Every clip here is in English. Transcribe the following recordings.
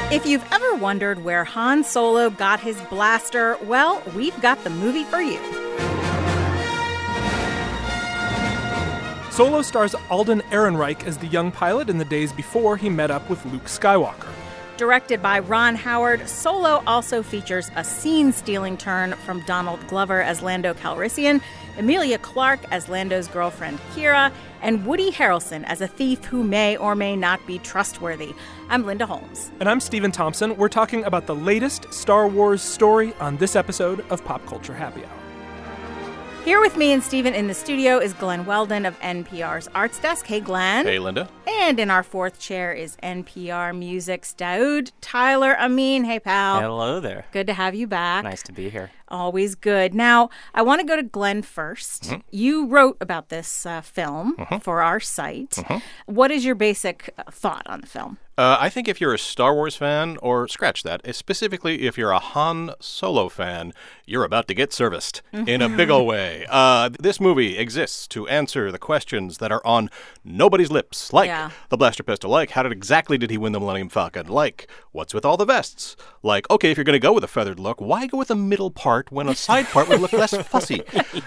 If you've ever wondered where Han Solo got his blaster, well, we've got the movie for you. Solo stars Alden Ehrenreich as the young pilot in the days before he met up with Luke Skywalker. Directed by Ron Howard, Solo also features a scene-stealing turn from Donald Glover as Lando Calrissian, Emilia Clarke as Lando's girlfriend Kira, and Woody Harrelson as a thief who may or may not be trustworthy. I'm Linda Holmes. And I'm Stephen Thompson. We're talking about the latest Star Wars story on this episode of Pop Culture Happy Hour. Here with me and Stephen in the studio is Glenn Weldon of NPR's Arts Desk. Hey, Glenn. Hey, Linda. And in our fourth chair is NPR Music's Daoud Tyler Amin. Hey, pal. Hello there. Good to have you back. Nice to be here. Always good. Now, I want to go to Glenn first. Mm-hmm. You wrote about this film for our site. Mm-hmm. What is your basic thought on the film? I think if you're a Star Wars fan, or scratch that, specifically if you're a Han Solo fan, you're about to get serviced in a big ol' way. This movie exists to answer the questions that are on nobody's lips, like the blaster pistol, like how exactly did he win the Millennium Falcon, like what's with all the vests, like, okay, if you're going to go with a feathered look, why go with a middle part when a side part would look less fussy?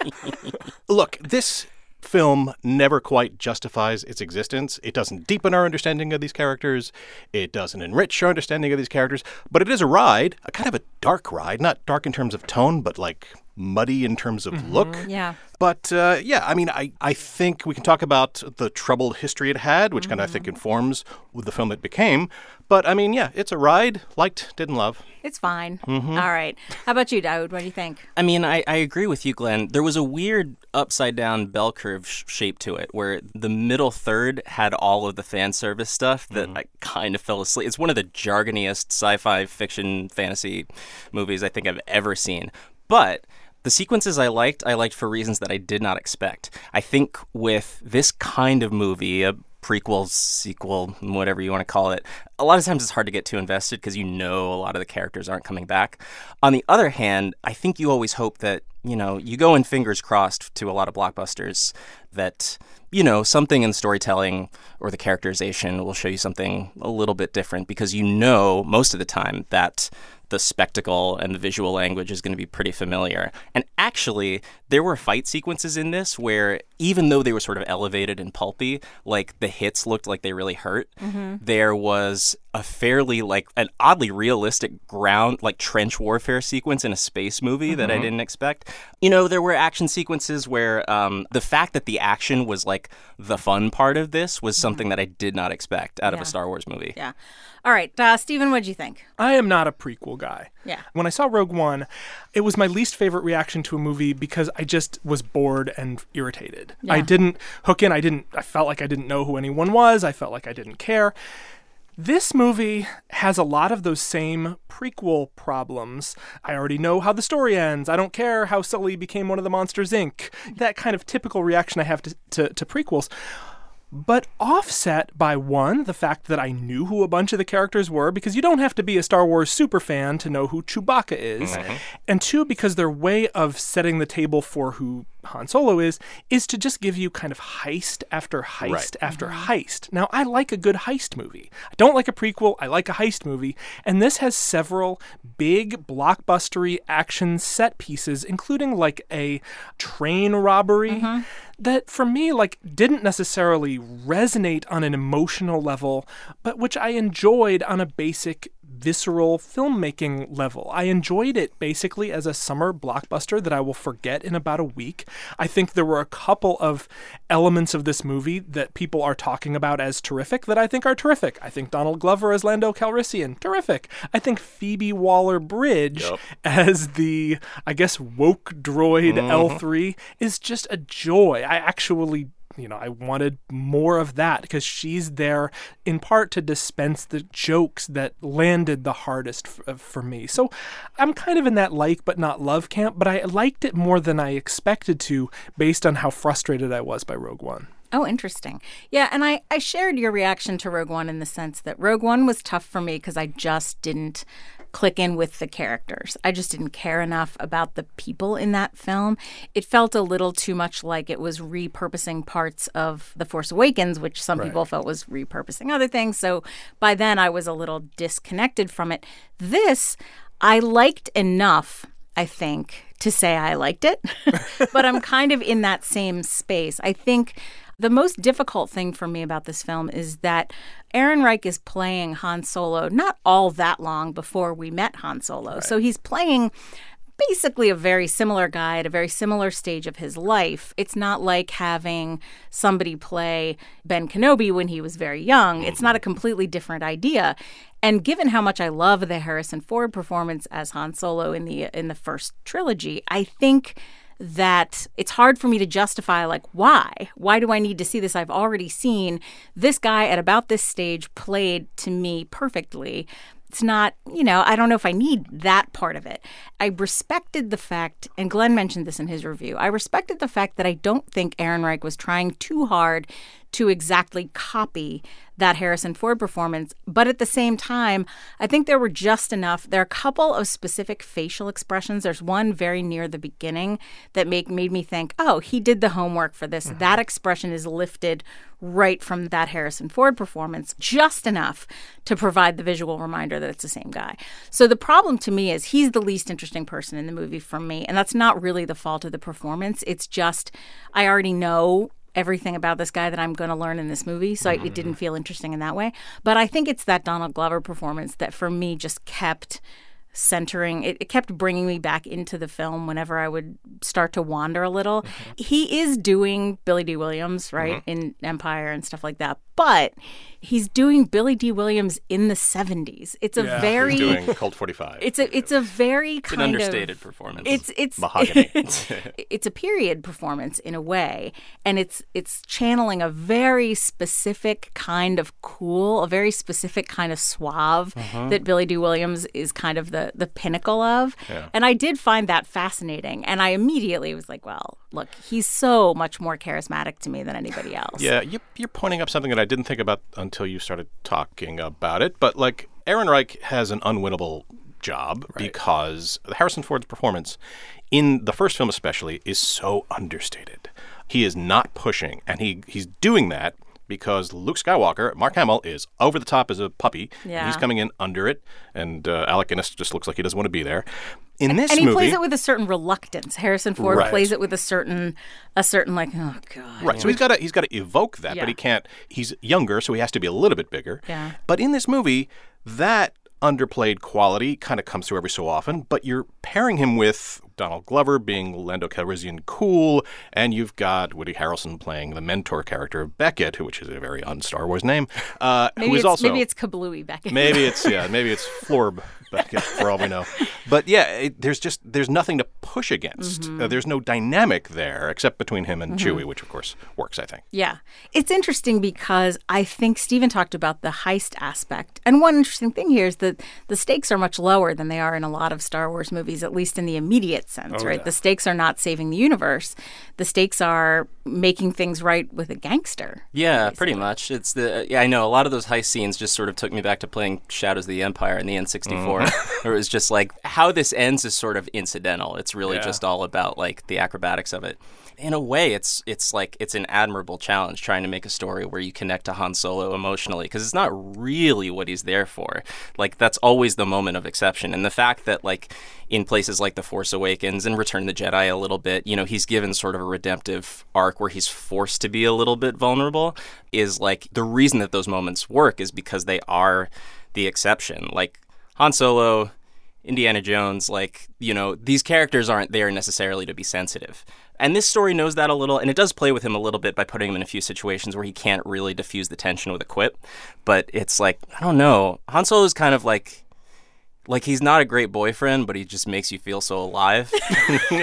Look, this film never quite justifies its existence. It doesn't deepen our understanding of these characters. It doesn't enrich our understanding of these characters. But it is a ride, a kind of a dark ride. Not dark in terms of tone, but like muddy in terms of look. Yeah. But I mean, I think we can talk about the troubled history it had, which kind of, I think, informs the film it became. But I mean, yeah, it's a ride. Liked, didn't love. It's fine. All right. How about you, Daoud? What do you think? I mean, I agree with you, Glenn. There was a weird upside-down bell curve shape to it, where the middle third had all of the fan service stuff that I kind of fell asleep. It's one of the jargoniest sci-fi fiction fantasy movies I think I've ever seen. But the sequences I liked for reasons that I did not expect. I think with this kind of movie, a prequel, sequel, whatever you want to call it, a lot of times it's hard to get too invested because you know a lot of the characters aren't coming back. On the other hand, I think you always hope that, you know, you go in fingers crossed to a lot of blockbusters that, you know, something in storytelling or the characterization will show you something a little bit different because you know most of the time that the spectacle and the visual language is going to be pretty familiar. And actually, there were fight sequences in this where even though they were sort of elevated and pulpy, like the hits looked like they really hurt, there was a fairly, like, an oddly realistic ground, like trench warfare sequence in a space movie that I didn't expect. You know, there were action sequences where the fact that the action was like the fun part of this was something that I did not expect out of a Star Wars movie. Yeah. All right. Stephen, what'd you think? I am not a prequel guy. Yeah. When I saw Rogue One, it was my least favorite reaction to a movie because I just was bored and irritated. Yeah. I didn't hook in. I felt like I didn't know who anyone was. I felt like I didn't care. This movie has a lot of those same prequel problems. I already know how the story ends. I don't care how Sully became one of the Monsters, Inc. That kind of typical reaction I have to prequels. But offset by, one, the fact that I knew who a bunch of the characters were, because you don't have to be a Star Wars superfan to know who Chewbacca is. And two, because their way of setting the table for who Han Solo is to just give you kind of heist after heist after heist. Now, I like a good heist movie. I don't like a prequel. I like a heist movie. And this has several big blockbustery action set pieces, including like a train robbery that for me, like, didn't necessarily resonate on an emotional level, but which I enjoyed on a basic visceral filmmaking level. I enjoyed it basically as a summer blockbuster that I will forget in about a week. I think there were a couple of elements of this movie that people are talking about as terrific that I think are terrific. I think Donald Glover as Lando Calrissian, terrific. I think Phoebe Waller-Bridge as the, I guess, woke droid L3 is just a joy. I actually, you know, I wanted more of that because she's there in part to dispense the jokes that landed the hardest for me. So I'm kind of in that like but not love camp, but I liked it more than I expected to based on how frustrated I was by Rogue One. Oh, interesting. Yeah, and I shared your reaction to Rogue One in the sense that Rogue One was tough for me because I just didn't click in with the characters. I just didn't care enough about the people in that film. It felt a little too much like it was repurposing parts of The Force Awakens, which some people felt was repurposing other things. So by then I was a little disconnected from it. This, I liked enough, I think, to say I liked it. But I'm kind of in that same space. I think the most difficult thing for me about this film is that Aaron Reich is playing Han Solo not all that long before we met Han Solo. Right. So he's playing basically a very similar guy at a very similar stage of his life. It's not like having somebody play Ben Kenobi when he was very young. It's not a completely different idea. And given how much I love the Harrison Ford performance as Han Solo in the first trilogy, I think that it's hard for me to justify, like, why? Why do I need to see this? I've already seen this guy at about this stage played to me perfectly. It's not, I don't know if I need that part of it. I respected the fact, and Glenn mentioned this in his review, I respected the fact that I don't think Aaron Reich was trying too hard to exactly copy that Harrison Ford performance. But at the same time, I think there were just enough. There are a couple of specific facial expressions. There's one very near the beginning that made me think, oh, he did the homework for this. Mm-hmm. That expression is lifted right from that Harrison Ford performance, just enough to provide the visual reminder that it's the same guy. So the problem to me is he's the least interesting person in the movie for me. And that's not really the fault of the performance. It's just I already know everything about this guy that I'm going to learn in this movie, so it didn't feel interesting in that way. But I think it's that Donald Glover performance that for me just kept centering, it kept bringing me back into the film whenever I would start to wander a little. Mm-hmm. He is doing Billy D. Williams, right, in Empire and stuff like that, but he's doing Billy D. Williams in the 70s. It's a very... He's doing Colt 45. It's a very kind of... an understated performance. It's mahogany. It's a period performance in a way, and it's channeling a very specific kind of cool, a very specific kind of suave that Billy D. Williams is kind of the pinnacle of. Yeah. And I did find that fascinating, and I immediately was like, well, look, he's so much more charismatic to me than anybody else. Yeah, you're pointing up something that I didn't think about until you started talking about it. But, like, Aaron Reich has an unwinnable job because Harrison Ford's performance, in the first film especially, is so understated. He is not pushing, and he's doing that because Luke Skywalker, Mark Hamill, is over the top as a puppy. Yeah. He's coming in under it, and Alec Guinness just looks like he doesn't want to be there. In this movie, he plays it with a certain reluctance. Harrison Ford plays it with a certain like, oh god. Right. So he's got to evoke that, but he can't. He's younger, so he has to be a little bit bigger. Yeah. But in this movie, that underplayed quality kind of comes through every so often, but you're pairing him with Donald Glover being Lando Calrissian cool, and you've got Woody Harrelson playing the mentor character of Beckett, which is a very un-Star Wars name. Maybe it's Kablooey Beckett. maybe it's Florb Beckett, for all we know. But yeah, there's nothing to push against. There's no dynamic there except between him and Chewie, which of course works, I think. Yeah. It's interesting because I think Stephen talked about the heist aspect. And one interesting thing here is that the stakes are much lower than they are in a lot of Star Wars movies, at least in the immediate sense, right? Yeah. The stakes are not saving the universe. The stakes are making things right with a gangster. Yeah, basically. Pretty much. I know a lot of those heist scenes just sort of took me back to playing Shadows of the Empire in the N64. Where it was just like how this ends is sort of incidental. It's really just all about like the acrobatics of it. In a way, it's like it's an admirable challenge trying to make a story where you connect to Han Solo emotionally, because it's not really what he's there for. Like that's always the moment of exception. And the fact that like in places like The Force Awakens and Return of the Jedi a little bit, he's given sort of a redemptive arc where he's forced to be a little bit vulnerable is like the reason that those moments work is because they are the exception. Like Han Solo, Indiana Jones, these characters aren't there necessarily to be sensitive. And this story knows that a little, and it does play with him a little bit by putting him in a few situations where he can't really diffuse the tension with a quip. But it's like, I don't know. Han Solo is kind of like he's not a great boyfriend, but he just makes you feel so alive. Do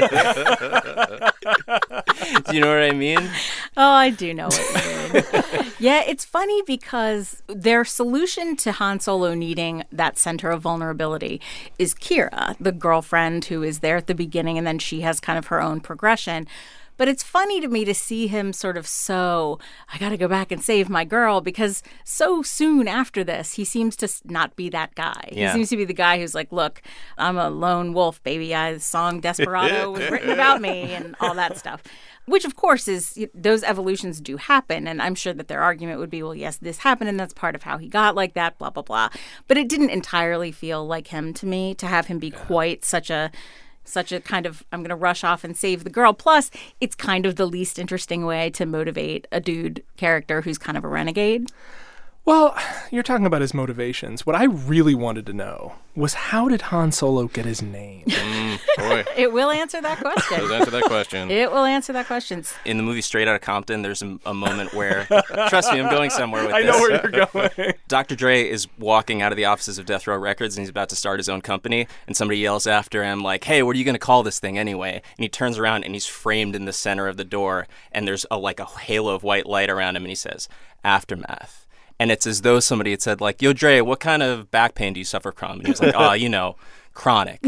you know what I mean? Oh, I do know what you mean. Yeah, it's funny because their solution to Han Solo needing that center of vulnerability is Qi'ra, the girlfriend who is there at the beginning, and then she has kind of her own progression. But it's funny to me to see him sort of I got to go back and save my girl, because so soon after this, he seems to not be that guy. Yeah. He seems to be the guy who's like, look, I'm a lone wolf, baby. The song Desperado was written about me and all that stuff. Which, of course, those evolutions do happen. And I'm sure that their argument would be, well, yes, this happened and that's part of how he got like that, blah, blah, blah. But it didn't entirely feel like him to me, to have him be quite such a kind of, I'm going to rush off and save the girl. Plus, it's kind of the least interesting way to motivate a dude character who's kind of a renegade. Well, you're talking about his motivations. What I really wanted to know was, how did Han Solo get his name? Boy. It will answer that question. Let's answer that question. It will answer that question. In the movie Straight Outta Compton, there's a moment where, trust me, I'm going somewhere with I this. know where you're going. Dr. Dre is walking out of the offices of Death Row Records, and he's about to start his own company, and somebody yells after him, like, hey, what are you going to call this thing anyway? And he turns around, and he's framed in the center of the door, and there's a halo of white light around him, and he says, Aftermath. And it's as though somebody had said, like, yo, Dre, what kind of back pain do you suffer from? And he was like, chronic.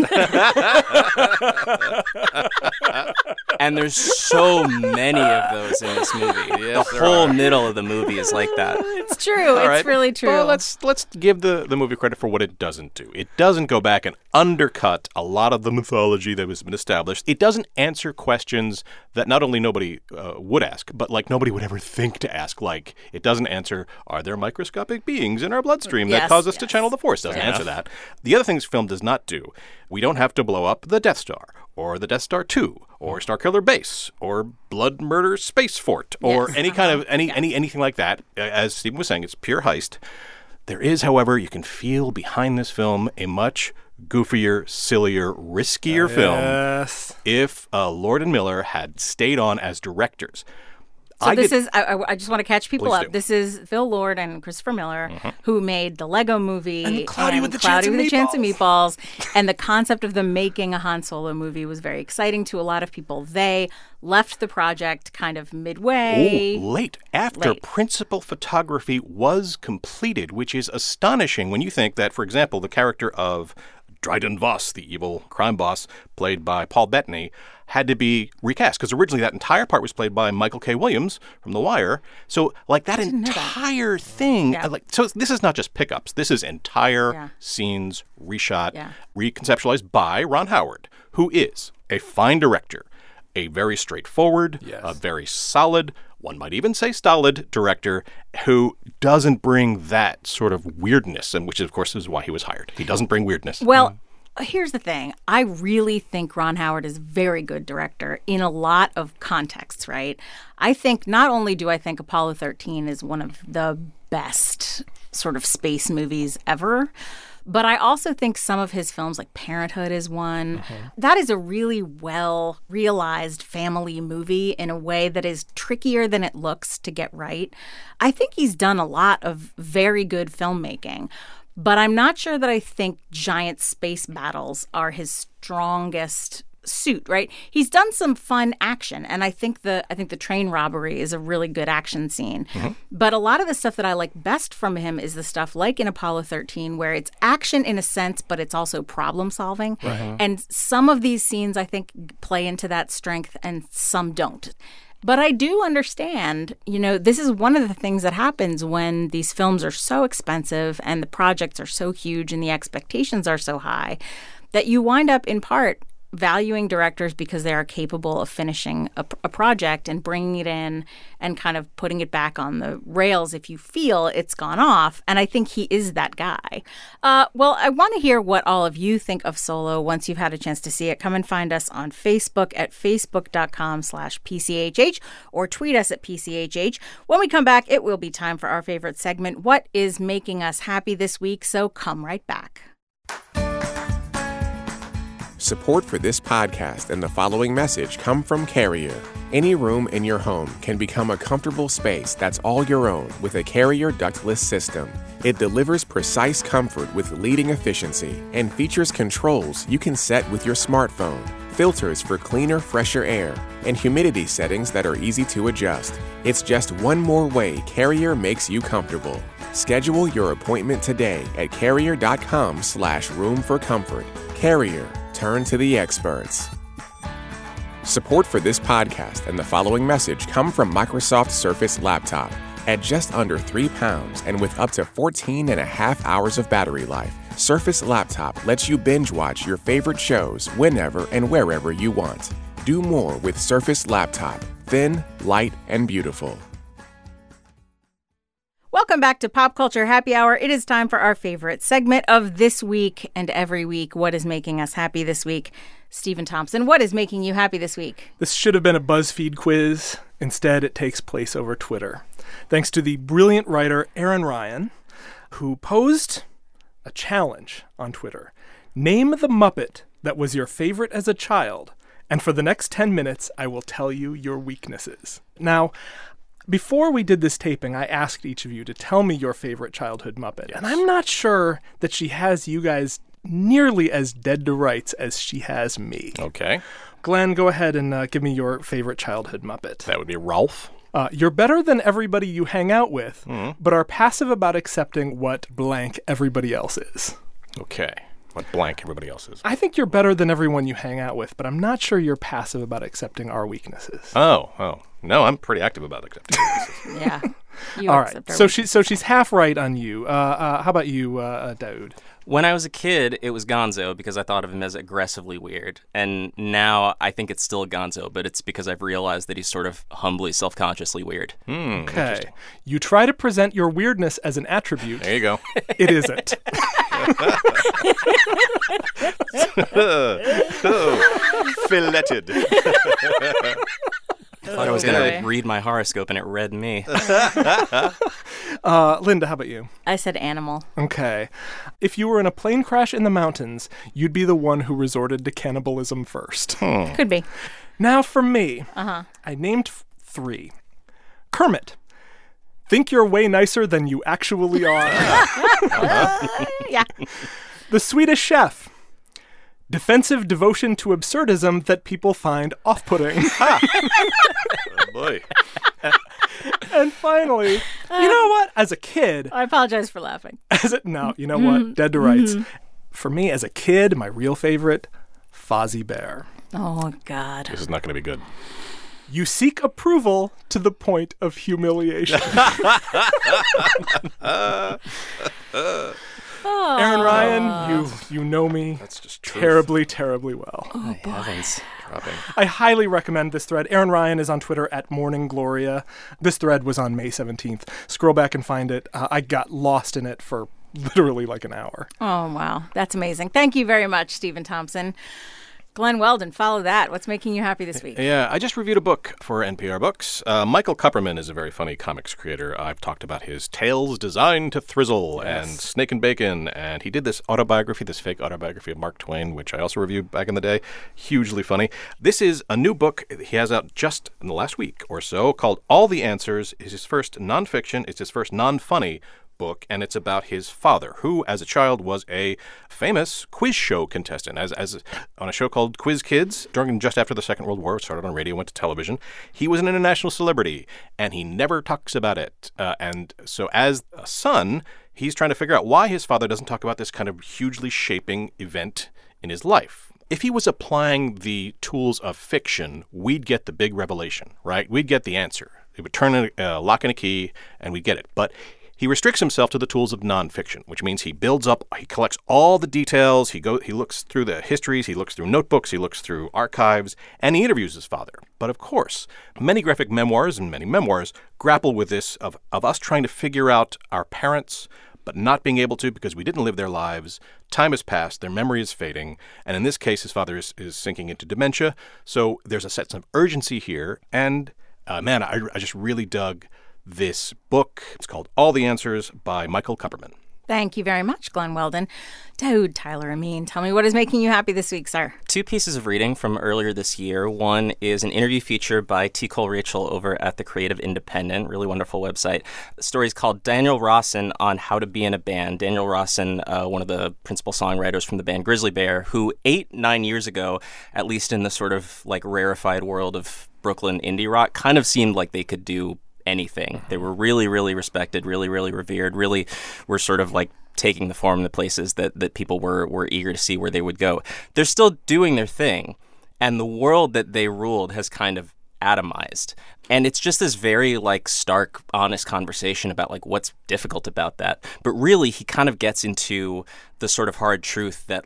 And there's so many of those in this movie. Yes, the whole middle of the movie is like that. It's true. It's really true. Well, let's give the movie credit for what it doesn't do. It doesn't go back and undercut a lot of the mythology that has been established. It doesn't answer questions that not only nobody would ask, but like nobody would ever think to ask. Like, it doesn't answer, are there microscopic beings in our bloodstream that cause us to channel the Force? Doesn't answer that. The other things film does not do. We don't have to blow up the Death Star, or the Death Star 2, or Starkiller Base, or Blood Murder Space Fort, or any kind of anything like that. As Stephen was saying, it's pure heist. There is, however, you can feel behind this film a much goofier, sillier, riskier film if Lord and Miller had stayed on as directors. So I just want to catch people up. This is Phil Lord and Christopher Miller, who made the Lego Movie and Cloudy with a Chance of Meatballs. And the concept of them making a Han Solo movie was very exciting to a lot of people. They left the project kind of midway. Late. After principal photography was completed, which is astonishing when you think that, for example, the character of Dryden Voss, the evil crime boss, played by Paul Bettany, had to be recast, because originally that entire part was played by Michael K. Williams from The Wire. So, like, that entire thing, so this is not just pickups. This is entire scenes reshot, reconceptualized by Ron Howard, who is a fine director, a very straightforward, a very solid, one might even say stolid director who doesn't bring that sort of weirdness, and which, of course, is why he was hired. He doesn't bring weirdness. Well, here's the thing. I really think Ron Howard is a very good director in a lot of contexts, right? I think not only do I think Apollo 13 is one of the best sort of space movies ever, but I also think some of his films, like Parenthood is one, that is a really well-realized family movie in a way that is trickier than it looks to get right. I think he's done a lot of very good filmmaking, but I'm not sure that I think giant space battles are his strongest suit, right? He's done some fun action, and I think the train robbery is a really good action scene. But a lot of the stuff that I like best from him is the stuff like in Apollo 13, where it's action in a sense, but it's also problem solving. And some of these scenes, I think, play into that strength, and some don't. But I do understand, this is one of the things that happens when these films are so expensive and the projects are so huge and the expectations are so high, that you wind up in part valuing directors because they are capable of finishing a project and bringing it in and kind of putting it back on the rails if you feel it's gone off. And I think he is that guy. Well, I want to hear what all of you think of Solo once you've had a chance to see it. Come and find us on Facebook at facebook.com/PCHH or tweet us at PCHH. When we come back, it will be time for our favorite segment, What is Making Us Happy This Week? So come right back. Support for this podcast and the following message come from Carrier. Any room in your home can become a comfortable space that's all your own with a Carrier ductless system. It delivers precise comfort with leading efficiency and features controls you can set with your smartphone, filters for cleaner, fresher air, and humidity settings that are easy to adjust. It's just one more way Carrier makes you comfortable. Schedule your appointment today at carrier.com/roomforcomfort. Carrier. Turn to the experts. Support for this podcast and the following message come from Microsoft Surface Laptop. At just under 3 pounds and with up to 14 and a half hours of battery life, Surface Laptop lets you binge watch your favorite shows whenever and wherever you want. Do more with Surface Laptop. Thin, light, and beautiful. Welcome back to Pop Culture Happy Hour. It is time for our favorite segment of this week and every week. What is making us happy this week? Stephen Thompson, what is making you happy this week? This should have been a BuzzFeed quiz. Instead, it takes place over Twitter. Thanks to the brilliant writer Aaron Ryan, who posed a challenge on Twitter. Name the Muppet that was your favorite as a child, and for the next 10 minutes, I will tell you your weaknesses. Now, before we did this taping, I asked each of you to tell me your favorite childhood Muppet. Yes. And I'm not sure that she has you guys nearly as dead to rights as she has me. Okay. Glenn, go ahead and give me your favorite childhood Muppet. That would be Ralph. You're better than everybody you hang out with, but are passive about accepting what blank everybody else is. Okay. What blank everybody else is. I think you're better than everyone you hang out with, but I'm not sure you're passive about accepting our weaknesses. Oh. No, I'm pretty active about accepting weaknesses. Yeah. You All accept right. our So she's half right on you. How about you, Daoud? When I was a kid, it was Gonzo because I thought of him as aggressively weird. And now I think it's still Gonzo, but it's because I've realized that he's sort of humbly, self-consciously weird. Okay. You try to present your weirdness as an attribute. There you go. It isn't. Filleted. I thought I was going to read my horoscope and it read me. Linda, how about you? I said animal. Okay. If you were in a plane crash in the mountains, you'd be the one who resorted to cannibalism first. Could be. Now for me, I named 3. Kermit. Think you're way nicer than you actually are. Yeah. The Swedish Chef. Defensive devotion to absurdism that people find off-putting. Oh, boy. And finally, you know what? As a kid... I apologize for laughing. No, you know what? Dead to rights. For me, as a kid, my real favorite, Fozzie Bear. Oh, God. This is not going to be good. You seek approval to the point of humiliation. Aaron Ryan, you know me That's just truth. terribly, terribly well. Oh, heavens. Dropping. I highly recommend this thread. Aaron Ryan is on Twitter at Morning Gloria. This thread was on May 17th. Scroll back and find it. I got lost in it for literally like an hour. Oh, wow. That's amazing. Thank you very much, Stephen Thompson. Glenn Weldon, follow that. What's making you happy this week? Yeah, I just reviewed a book for NPR Books. Michael Kupperman is a very funny comics creator. I've talked about his Tales Designed to Thrizzle and Snake and Bacon, and he did this autobiography, this fake autobiography of Mark Twain, which I also reviewed back in the day. Hugely funny. This is a new book he has out just in the last week or so called All the Answers. It's his first nonfiction. It's his first non-funny book, and it's about his father, who, as a child, was a famous quiz show contestant. As on a show called Quiz Kids, just after the Second World War, it started on radio, went to television. He was an international celebrity, and he never talks about it. And so as a son, he's trying to figure out why his father doesn't talk about this kind of hugely shaping event in his life. If he was applying the tools of fiction, we'd get the big revelation, right? We'd get the answer. It would turn a lock and a key, and we'd get it. But he restricts himself to the tools of nonfiction, which means he collects all the details, he looks through the histories, he looks through notebooks, he looks through archives, and he interviews his father. But of course, many graphic memoirs and many memoirs grapple with this of us trying to figure out our parents, but not being able to because we didn't live their lives. Time has passed, their memory is fading, and in this case, his father is sinking into dementia. So there's a sense of urgency here, and man, I just really dug this book. It's called All the Answers by Michael Kupperman. Thank you very much, Glenn Weldon. Dude, Tyler Amin, tell me what is making you happy this week, sir? 2 pieces of reading from earlier this year. One is an interview feature by T. Cole Rachel over at the Creative Independent, really wonderful website. The story is called Daniel Rawson on How to Be in a Band. Daniel Rawson, one of the principal songwriters from the band Grizzly Bear, who 8-9 years ago, at least in the sort of like rarefied world of Brooklyn indie rock, kind of seemed like they could do anything. They were really, really respected, really, really revered, really were sort of like taking the form in the places that people were eager to see where they would go. They're still doing their thing. and the world that they ruled has kind of atomized. And it's just this very stark, honest conversation about what's difficult about that. But really, he kind of gets into the sort of hard truth that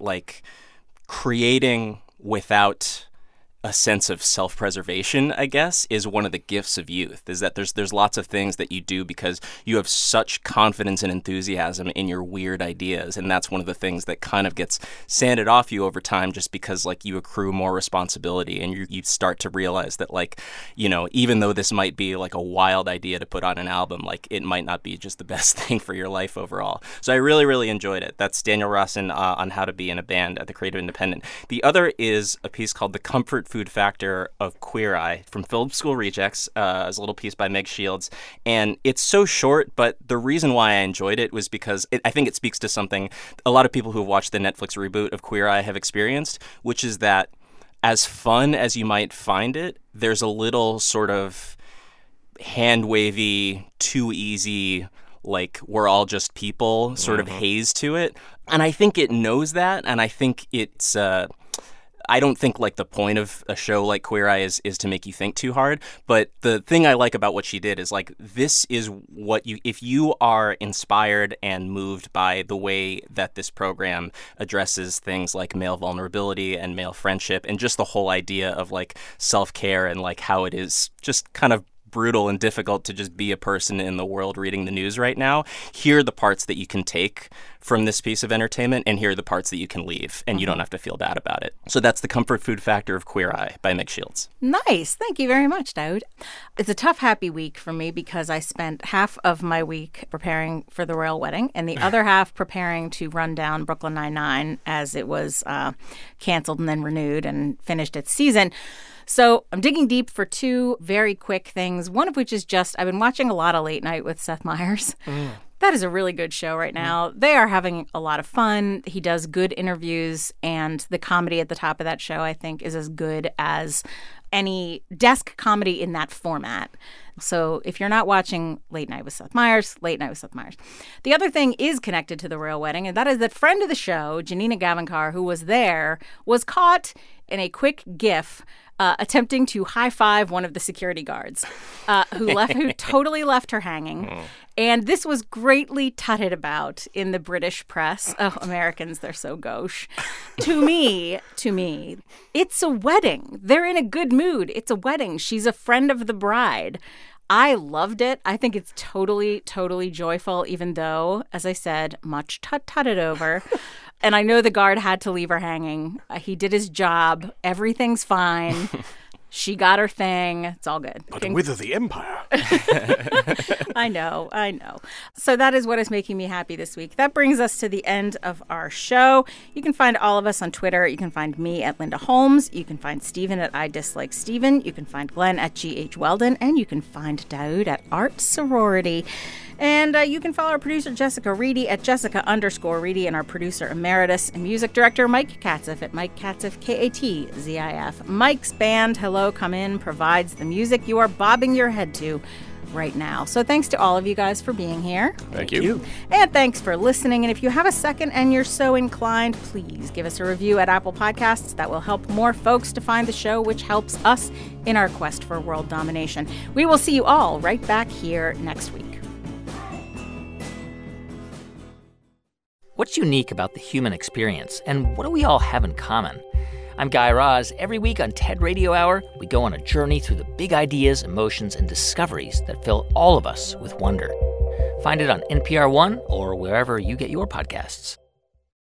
creating without a sense of self-preservation, I guess, is one of the gifts of youth, is that there's lots of things that you do because you have such confidence and enthusiasm in your weird ideas, and that's one of the things that kind of gets sanded off you over time just because you accrue more responsibility and you start to realize that even though this might be a wild idea to put on an album, it might not be just the best thing for your life overall. So I really, really enjoyed it. That's Daniel Rossin on How to Be in a Band at the Creative Independent. The other is a piece called The Comfort Food Factor of Queer Eye from Film School Rejects. It's a little piece by Meg Shields. And it's so short, but the reason why I enjoyed it was because I think it speaks to something a lot of people who have watched the Netflix reboot of Queer Eye have experienced, which is that as fun as you might find it, there's a little sort of hand-wavy, too easy, we're all just people sort of haze to it. And I think it knows that, and I think it's... I don't think the point of a show like Queer Eye is to make you think too hard. But the thing I like about what she did is this is what if you are inspired and moved by the way that this program addresses things like male vulnerability and male friendship and just the whole idea of self-care and how it is just kind of brutal and difficult to just be a person in the world reading the news right now. Here are the parts that you can take from this piece of entertainment, and here are the parts that you can leave, and you don't have to feel bad about it. So that's The Comfort Food Factor of Queer Eye by Meg Shields. Nice. Thank you very much, Daud. It's a tough, happy week for me because I spent half of my week preparing for the royal wedding and the other half preparing to run down Brooklyn Nine-Nine as it was canceled and then renewed and finished its season. So I'm digging deep for two very quick things, one of which is just I've been watching a lot of Late Night with Seth Meyers. That is a really good show right now. They are having a lot of fun. He does good interviews, and the comedy at the top of that show, I think, is as good as any desk comedy in that format. So if you're not watching Late Night with Seth Meyers, Late Night with Seth Meyers. The other thing is connected to the royal wedding, and that is that friend of the show, Janina Gavankar, who was there, was caught in a quick gif attempting to high-five one of the security guards who totally left her hanging. And this was greatly tutted about in the British press. Oh, Americans, they're so gauche. To me, it's a wedding. They're in a good mood. It's a wedding. She's a friend of the bride. I loved it. I think it's totally, totally joyful, even though, as I said, much tutted over. And I know the guard had to leave her hanging. He did his job. Everything's fine. She got her thing. It's all good. But whither the empire? I know. So that is what is making me happy this week. That brings us to the end of our show. You can find all of us on Twitter. You can find me at Linda Holmes. You can find Stephen at I Dislike Stephen. You can find Glenn at G.H. Weldon. And you can find Daud at Art Sorority. And you can follow our producer, Jessica Reedy, at Jessica_Reedy, and our producer emeritus and music director, Mike Katzif, at Mike Katzif, Katzif. Mike's band, Hello, Come In, provides the music you are bobbing your head to right now. So thanks to all of you guys for being here. Thank you. And thanks for listening. And if you have a second and you're so inclined, please give us a review at Apple Podcasts. That will help more folks to find the show, which helps us in our quest for world domination. We will see you all right back here next week. What's unique about the human experience, and what do we all have in common? I'm Guy Raz. Every week on TED Radio Hour, we go on a journey through the big ideas, emotions, and discoveries that fill all of us with wonder. Find it on NPR One or wherever you get your podcasts.